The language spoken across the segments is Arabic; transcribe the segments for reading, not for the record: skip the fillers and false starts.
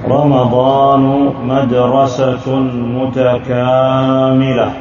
رمضان مدرسة متكاملة.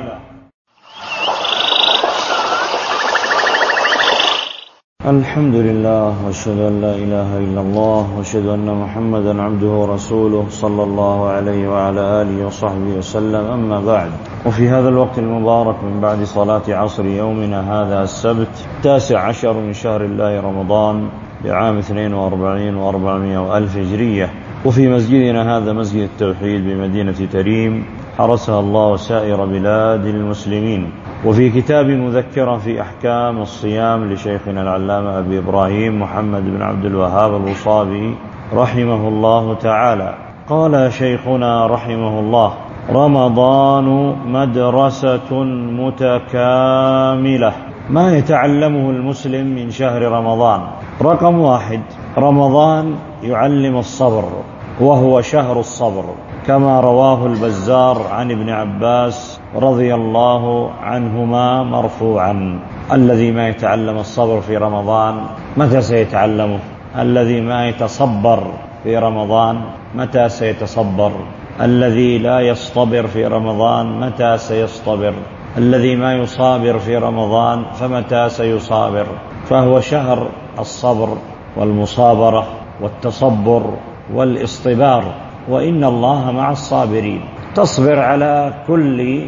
الحمد لله، واشهد أن لا إله إلا الله، واشهد أن محمدا عبده ورسوله صلى الله عليه وعلى آله وصحبه وسلم. أما بعد، وفي هذا الوقت المبارك من بعد صلاة عصر يومنا هذا السبت 19 من شهر الله رمضان بعام 42 و400 وألف هجرية، وفي مسجدنا هذا مسجد التوحيد بمدينة تريم حرسها الله وسائر بلاد المسلمين، وفي كتاب مذكرة في أحكام الصيام لشيخنا العلامة أبي إبراهيم محمد بن عبد الوهاب الوصابي رحمه الله تعالى. قال شيخنا رحمه الله: رمضان مدرسة متكاملة. ما يتعلمه المسلم من شهر رمضان؟ رقم 1: رمضان يعلم الصبر، وهو شهر الصبر، كما رواه البزار عن ابن عباس رضي الله عنهما مرفوعا: الذي ما يتعلم الصبر في رمضان متى سيتعلمه؟ الذي ما يتصبر في رمضان متى سيتصبر؟ الذي لا يصطبر في رمضان متى سيصطبر؟ الذي ما يصابر في رمضان فمتى سيصابر؟ فهو شهر الصبر والمصابرة والتصبر والاصطبار، وإن الله مع الصابرين. تصبر على كل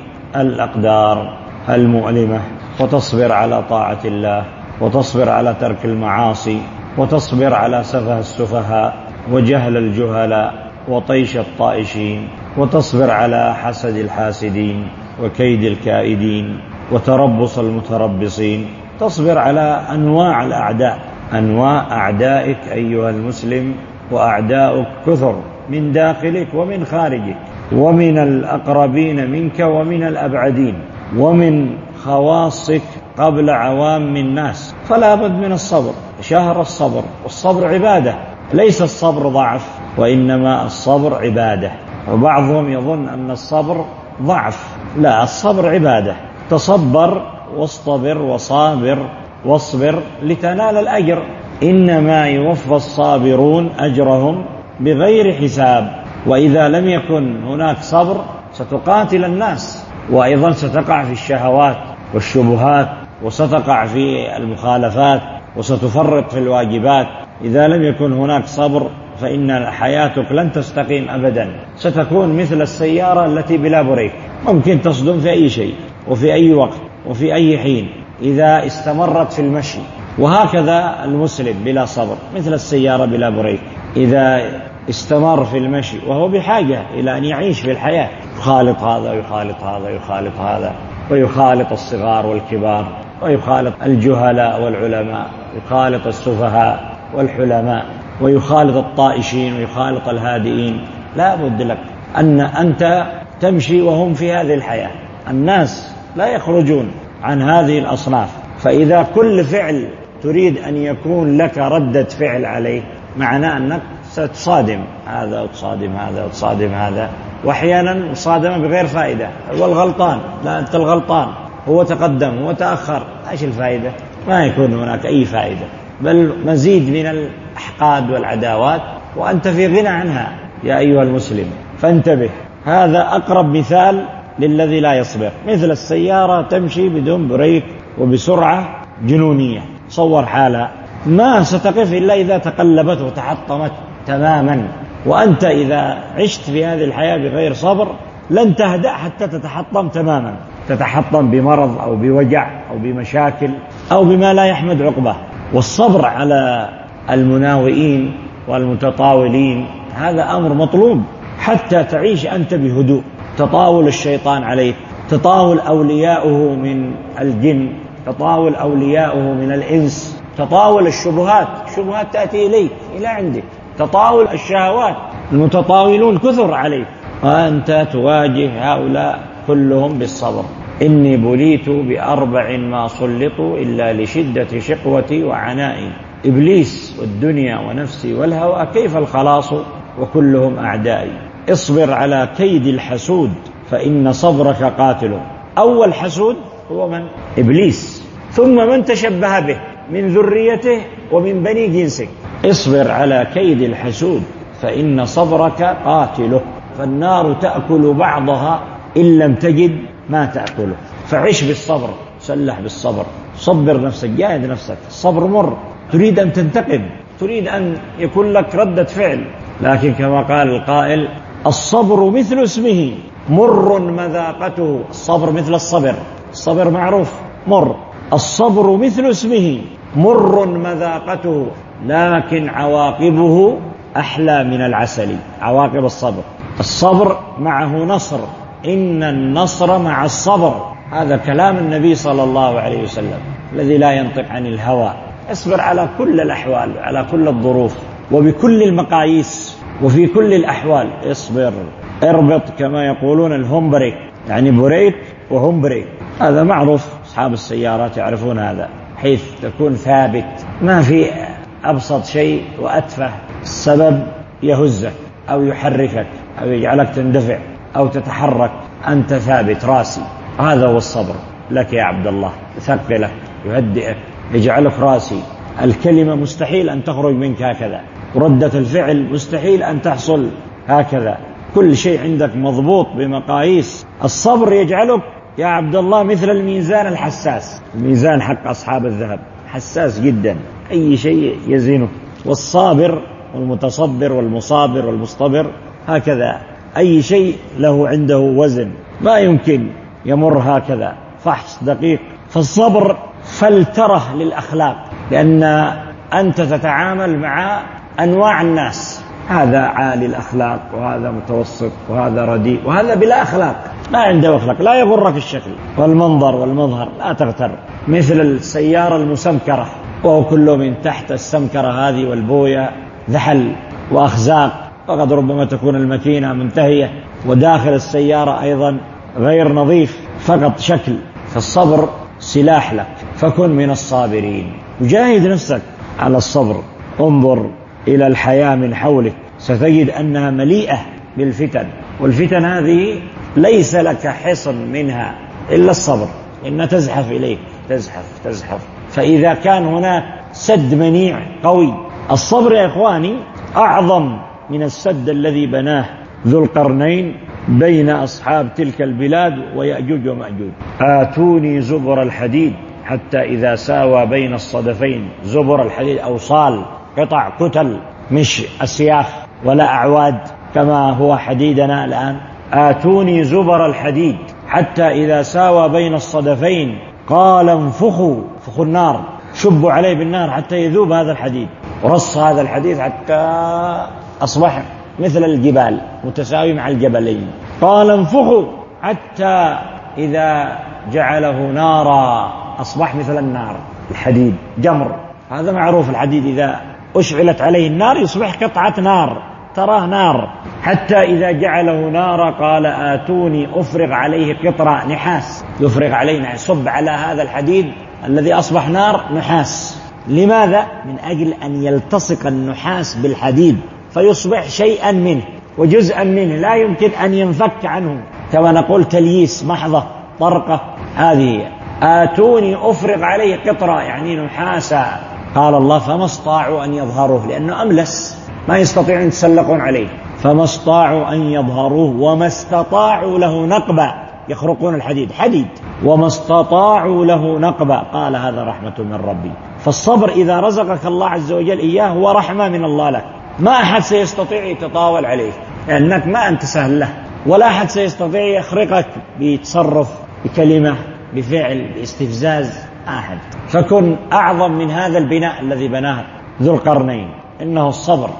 الأقدار المؤلمة، وتصبر على طاعة الله، وتصبر على ترك المعاصي، وتصبر على سفه السفهاء وجهل الجهلاء وطيش الطائشين، وتصبر على حسد الحاسدين وكيد الكائدين وتربص المتربصين. تصبر على أنواع الأعداء، أنواع أعدائك أيها المسلم، وأعداؤك كثر من داخلك ومن خارجك، ومن الأقربين منك ومن الأبعدين، ومن خواصك قبل عوام الناس. فلا بد من الصبر، شهر الصبر، والصبر عبادة، ليس الصبر ضعف، وإنما الصبر عبادة. وبعضهم يظن أن الصبر ضعف، لا، الصبر عبادة. تصبر واصطبر وصابر واصبر لتنال الأجر. إنما يوفى الصابرون أجرهم بغير حساب. وإذا لم يكن هناك صبر ستقاتل الناس، وأيضا ستقع في الشهوات والشبهات، وستقع في المخالفات، وستفرط في الواجبات. إذا لم يكن هناك صبر فإن حياتك لن تستقيم أبدا، ستكون مثل السيارة التي بلا بريك، ممكن تصدم في أي شيء وفي أي وقت وفي أي حين إذا استمرت في المشي. وهكذا المسلم بلا صبر مثل السيارة بلا بريك، إذا استمر في المشي وهو بحاجة إلى أن يعيش في الحياة، يخالط هذا ويخالط هذا ويخالط هذا، ويخالط الصغار والكبار، ويخالط الجهلاء والعلماء، يخالط السفهاء والحلماء، ويخالط الطائشين ويخالط الهادئين. لا بد لك أن أنت تمشي وهم في هذه الحياة. الناس لا يخرجون عن هذه الأصناف، فإذا كل فعل تريد أن يكون لك ردة فعل عليه، معناه أنك ستصادم هذا وتصادم هذا وتصادم هذا، وأحيانا مصادمة بغير فائدة. هو الغلطان، لا أنت الغلطان، هو تقدم هو تأخر، إيش الفائدة؟ ما يكون هناك أي فائدة، بل مزيد من الأحقاد والعداوات، وأنت في غنى عنها يا أيها المسلم. فانتبه، هذا أقرب مثال للذي لا يصبر، مثل السيارة تمشي بدون بريك وبسرعة جنونية. صور حالها ما ستقف إلا إذا تقلبت وتحطمت تماما. وأنت إذا عشت في هذه الحياة بغير صبر لن تهدأ حتى تتحطم تماما، تتحطم بمرض أو بوجع أو بمشاكل أو بما لا يحمد عقبه. والصبر على المناوئين والمتطاولين هذا أمر مطلوب حتى تعيش أنت بهدوء. تطاول الشيطان عليك، تطاول أولياؤه من الجن، تطاول أولياؤه من الإنس، تطاول الشبهات تأتي إليك إلى عندك، تطاول الشهوات، المتطاولون كثر عليك، وأنت تواجه هؤلاء كلهم بالصبر. إني بليت ب4 ما سلطوا إلا لشدة شقوتي وعنائي: إبليس والدنيا ونفسي والهوى، كيف الخلاص وكلهم أعدائي. اصبر على كيد الحسود فإن صبرك قاتل. أول حسود هو من؟ إبليس، ثم من تشبه به من ذريته ومن بني جنسك. اصبر على كيد الحسود فإن صبرك قاتله، فالنار تأكل بعضها إن لم تجد ما تأكله. فعش بالصبر، سلح بالصبر، صبر نفسك، جاهد نفسك. الصبر مر، تريد أن تنتقم، تريد أن يكون لك ردة فعل، لكن كما قال القائل: الصبر مثل اسمه مر مذاقته. الصبر مثل الصبر، الصبر معروف مر. الصبر مثل اسمه مر مذاقته، لكن عواقبه أحلى من العسل. عواقب الصبر، الصبر معه نصر، إن النصر مع الصبر. هذا كلام النبي صلى الله عليه وسلم الذي لا ينطق عن الهوى. اصبر على كل الأحوال، على كل الظروف، وبكل المقاييس، وفي كل الأحوال اصبر. اربط كما يقولون الهوم بريك، يعني بريك وهوم بريك، هذا معروف، أصحاب السيارات يعرفون هذا، حيث تكون ثابت. ما في أبسط شيء وأتفه السبب يهزك أو يحركك أو يجعلك تندفع أو تتحرك، أنت ثابت راسي. هذا هو الصبر لك يا عبد الله، يثقلك، يهدئك، يجعلك راسي. الكلمة مستحيل أن تخرج منك هكذا، ردة الفعل مستحيل أن تحصل هكذا، كل شيء عندك مضبوط بمقاييس. الصبر يجعلك يا عبد الله مثل الميزان الحساس، الميزان حق أصحاب الذهب حساس جدا، أي شيء يزينه. والصابر والمتصبر والمصابر والمصطبر هكذا، أي شيء له عنده وزن، ما يمكن يمر هكذا، فحص دقيق. فالصبر فلتره للأخلاق، لأن أنت تتعامل مع أنواع الناس، هذا عالي الأخلاق وهذا متوسط وهذا رديء وهذا بلا أخلاق، ما عنده أخلاق. لا يغرك الشكل والمنظر والمظهر، لا تغتر. مثل السيارة المسمكرة، وهو كله من تحت السمكرة هذه والبوية ذحل وأخزاق، وقد ربما تكون الماكينة منتهية، وداخل السيارة أيضا غير نظيف، فقط شكل. فالصبر سلاح لك، فكن من الصابرين، وجاهد نفسك على الصبر. انظر إلى الحياة من حولك، ستجد أنها مليئة بالفتن، والفتن هذه ليس لك حصن منها إلا الصبر، إن تزحف إليك، تزحف. فإذا كان هناك سد منيع قوي، الصبر يا إخواني أعظم من السد الذي بناه ذو القرنين بين أصحاب تلك البلاد ويأجوج ومأجوج. آتوني زبر الحديد حتى إذا ساوى بين الصدفين. زبر الحديد أوصال، قطع كتل، مش أسياخ ولا أعواد كما هو حديدنا الآن. آتوني زبر الحديد حتى إذا ساوى بين الصدفين قال انفخوا، فخوا النار، شبوا عليه بالنار حتى يذوب هذا الحديد، ورص هذا الحديد حتى أصبح مثل الجبال، متساوي مع الجبلين. قال انفخوا حتى إذا جعله نارا أصبح مثل النار. الحديد جمر، هذا معروف، الحديد إذا أشعلت عليه النار يصبح قطعة نار، تراه نار. حتى إذا جعله نارا قال آتوني أفرغ عليه قطرة نحاس، يفرغ عليه نحاس، صب على هذا الحديد الذي أصبح نار نحاس. لماذا؟ من أجل أن يلتصق النحاس بالحديد فيصبح شيئا منه وجزءا منه، لا يمكن أن ينفك عنه، كما نقول تلييس، محضة، طرقة. هذه آتوني أفرغ عليه قطرة، يعني نحاسا. قال الله فما استطاعوا أن يظهروه، لأنه أملس، ما يستطيعون يتسلقون عليه. فما استطاعوا أن يظهروه وما استطاعوا له نقبا، يخرقون الحديد حديد، وما استطاعوا له نقبا. قال هذا رحمة من ربي. فالصبر إذا رزقك الله عز وجل إياه هو رحمة من الله لك، ما أحد سيستطيع يتطاول عليك، لأنك ما أنت سهل له، ولا أحد سيستطيع يخرقك بتصرف، بكلمة، بفعل، باستفزاز، أحد. فكن أعظم من هذا البناء الذي بناه ذو القرنين، إنه الصبر.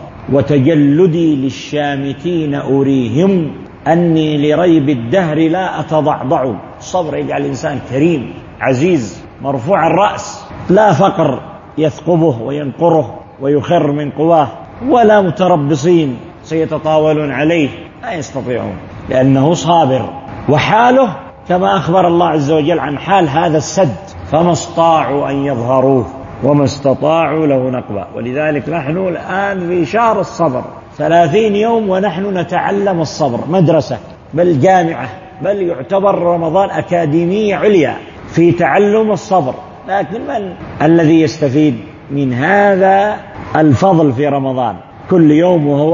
وتجلدي للشامتين أريهم أني لريب الدهر لا أتضعضع. الصبر يجعل الإنسان كريم عزيز مرفوع الرأس، لا فقر يثقبه وينقره ويخر من قواه، ولا متربصين سيتطاولون عليه، لا يستطيعون، لأنه صابر. وحاله كما أخبر الله عز وجل عن حال هذا السد، فما استطاعوا أن يظهروه وما استطاعوا له نقبا. ولذلك نحن الآن في شهر الصبر، 30 يوم ونحن نتعلم الصبر، مدرسة بل جامعة، بل يعتبر رمضان أكاديمية عليا في تعلم الصبر. لكن من الذي يستفيد من هذا الفضل في رمضان؟ كل يوم وهو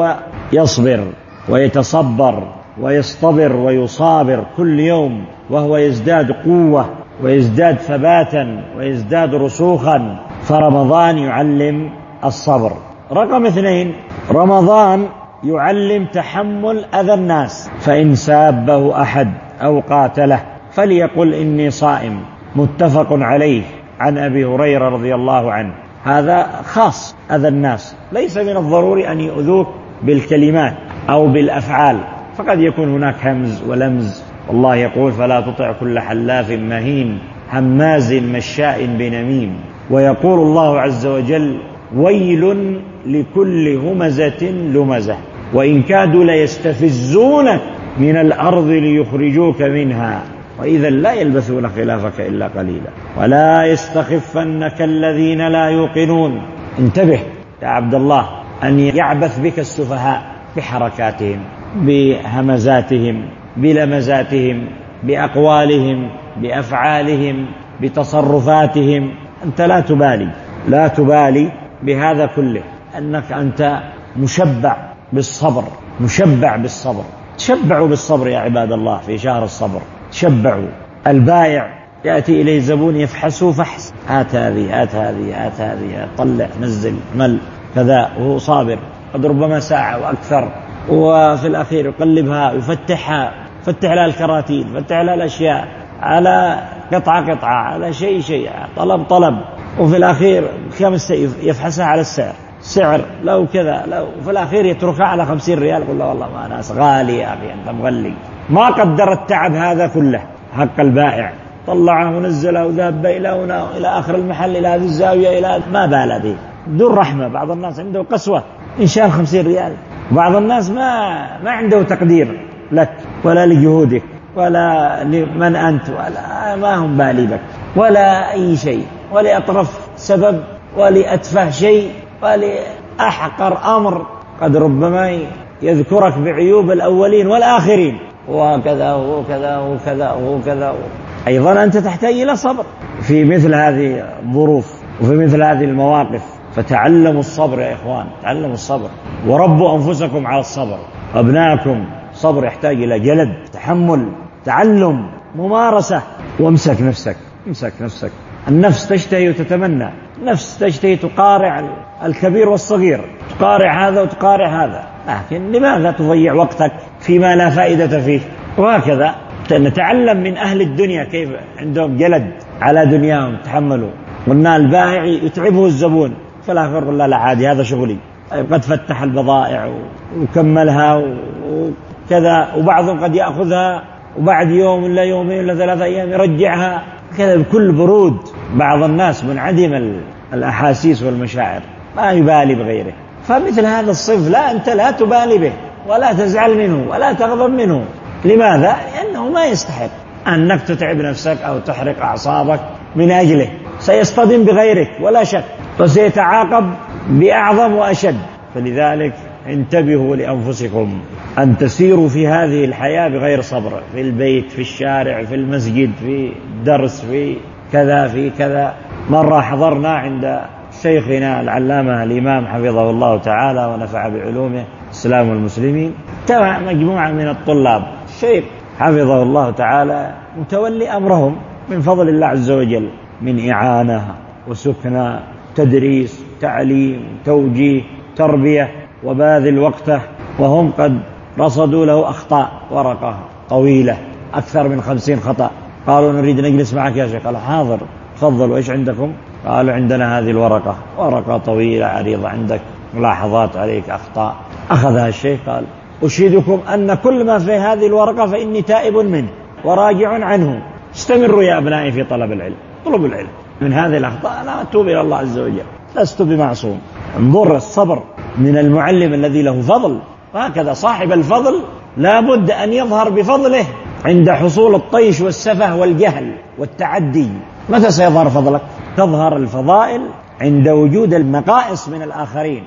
يصبر ويتصبر ويصطبر ويصابر كل يوم، وهو يزداد قوة ويزداد ثباتا ويزداد رسوخا. فرمضان يعلم الصبر. رقم 2، رمضان يعلم تحمل أذى الناس، فإن سابه أحد أو قاتله فليقل إني صائم. متفق عليه عن أبي هريرة رضي الله عنه. هذا خاص أذى الناس، ليس من الضروري أن يؤذوك بالكلمات أو بالأفعال، فقد يكون هناك همز ولمز. والله يقول فلا تطع كل حلاف مهين هماز مشاء بنميم. ويقول الله عز وجل ويل لكل همزة لمزة وإن كادوا ليستفزونك من الأرض ليخرجوك منها وإذا لا يلبثون خلافك إلا قليلا ولا يستخفنك الذين لا يوقنون. انتبه يا عبد الله أن يعبث بك السفهاء بحركاتهم، بهمزاتهم، بلمزاتهم، بأقوالهم، بأفعالهم، بتصرفاتهم. أنت لا تبالي بهذا كله، أنك أنت مشبع بالصبر. تشبعوا بالصبر يا عباد الله في شهر الصبر، تشبعوا. البائع يأتي إليه زبون يفحسه فحس، هات هذه طلع نزل مل كذا، وهو صابر قد ربما ساعة وأكثر، وفي الأخير يقلبها ويفتحها، فتح لها الكراتين، فتح لها الأشياء على قطعة على شيء طلب، وفي الأخير خمس يفحسها على السعر لو كذا، لو في الأخير يتركها على 50 ريال. يقول له والله ما ناس غالي يا أخي، أنت مغلي. ما قدر التعب هذا كله حق البائع، طلعه ونزله وذهب إلى هنا إلى آخر المحل إلى هذه الزاوية إلى ما بال به، بدون رحمة. بعض الناس عنده قسوة إن شاء 50 ريال، بعض الناس ما عنده تقدير لك ولا لجهودك ولا لمن أنت، ولا ما هم بالي بك ولا أي شيء، ولأطرف سبب ولأتفه شيء ولأحقر أمر، قد ربما يذكرك بعيوب الأولين والآخرين، وكذا. أيضا أنت تحتاج إلى صبر في مثل هذه الظروف وفي مثل هذه المواقف. فتعلموا الصبر يا إخوان، تعلموا الصبر، وربوا أنفسكم على الصبر. أبنائكم صبر يحتاج إلى جلد، تحمل، تعلم، ممارسة. وامسك نفسك. النفس تشتهي وتتمنى، النفس تشتهي تقارع الكبير والصغير، تقارع هذا وتقارع هذا، لكن لماذا تضيع وقتك فيما لا فائدة فيه؟ وهكذا نتعلم من أهل الدنيا كيف عندهم جلد على دنياهم، تحملوا. قلنا البائع يتعبه الزبون، فلا فرق لا عادي، هذا شغلي. قد فتح البضائع وكملها وكذا، وبعضهم قد يأخذها وبعد يوم ولا يومين ولا 3 أيام يرجعها كذا بكل برود. بعض الناس منعدم الأحاسيس والمشاعر، ما يبالي بغيره. فمثل هذا الصف أنت لا تبالي به ولا تزعل منه ولا تغضب منه. لماذا؟ لأنه ما يستحق أنك تتعب نفسك أو تحرق أعصابك من أجله. سيصطدم بغيرك ولا شك، وسيتعاقب بأعظم وأشد. فلذلك انتبهوا لأنفسكم أن تسيروا في هذه الحياة بغير صبر، في البيت، في الشارع، في المسجد، في درس، في كذا. مرة حضرنا عند شيخنا العلامة الإمام حفظه الله تعالى ونفع بعلومه الإسلام والمسلمين، تبع مجموعة من الطلاب. الشيخ حفظه الله تعالى متولي أمرهم من فضل الله عز وجل، من إعانة وسكنى، تدريس، تعليم، توجيه، تربية، وباذل وقته. وهم قد رصدوا له أخطاء، ورقة طويلة أكثر من 50 خطأ. قالوا نريد نجلس معك يا شيخ. قال حاضر، تفضلوا، إيش عندكم؟ قالوا عندنا هذه الورقة، ورقة طويلة عريضة، عندك ملاحظات عليك، أخطاء. أخذها الشيخ قال أشهدكم أن كل ما في هذه الورقة فإني تائب منه وراجع عنه. استمروا يا أبنائي في طلب العلم، طلبوا العلم. من هذه الأخطاء أنا أتوب إلى الله عز وجل، لست بمعصوم. انظر الصبر من المعلم الذي له فضل. وهكذا صاحب الفضل لا بد أن يظهر بفضله عند حصول الطيش والسفه والجهل والتعدي. متى سيظهر فضلك؟ تظهر الفضائل عند وجود المقائص من الآخرين،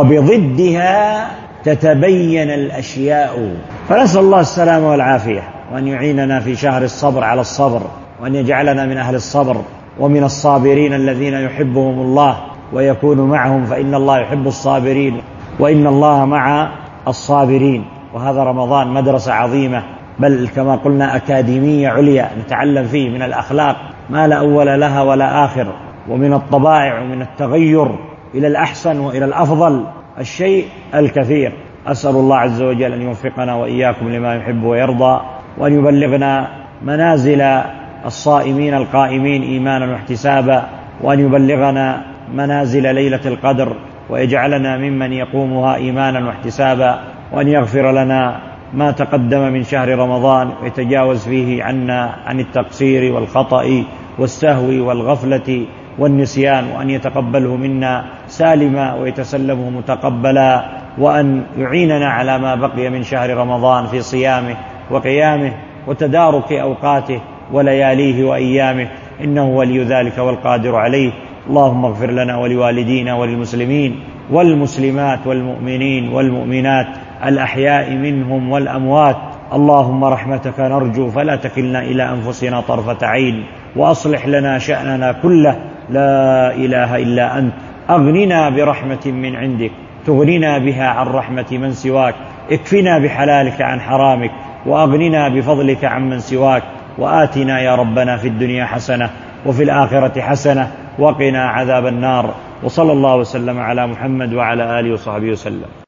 وبضدها تتبين الأشياء. فنسأل الله السلامة والعافية، وأن يعيننا في شهر الصبر على الصبر، وأن يجعلنا من أهل الصبر ومن الصابرين الذين يحبهم الله ويكون معهم، فإن الله يحب الصابرين وإن الله مع الصابرين. وهذا رمضان مدرسة عظيمة، بل كما قلنا أكاديمية عليا نتعلم فيه من الأخلاق ما لا أول لها ولا آخر، ومن الطبائع ومن التغير إلى الأحسن وإلى الأفضل الشيء الكثير. أسأل الله عز وجل أن يوفقنا وإياكم لما يحب ويرضى، وأن يبلغنا منازل الصائمين القائمين إيمانا واحتسابا، وأن يبلغنا منازل ليلة القدر، ويجعلنا ممن يقومها إيمانا واحتسابا، وأن يغفر لنا ما تقدم من شهر رمضان ويتجاوز فيه عنا عن التقصير والخطأ والسهو والغفلة والنسيان، وأن يتقبله منا سالما ويتسلمه متقبلا، وأن يعيننا على ما بقي من شهر رمضان في صيامه وقيامه وتدارك أوقاته ولياليه وأيامه، إنه ولي ذلك والقادر عليه. اللهم اغفر لنا ولوالدينا وللمسلمين والمسلمات والمؤمنين والمؤمنات الأحياء منهم والأموات. اللهم رحمتك نرجو فلا تكلنا إلى أنفسنا طرفة عين، وأصلح لنا شأننا كله، لا إله إلا أنت. أغننا برحمة من عندك تغننا بها عن رحمة من سواك، اكفنا بحلالك عن حرامك، وأغننا بفضلك عن من سواك، وآتنا يا ربنا في الدنيا حسنة وفي الآخرة حسنة وقنا عذاب النار. وصلى الله وسلم على محمد وعلى آله وصحبه وسلم.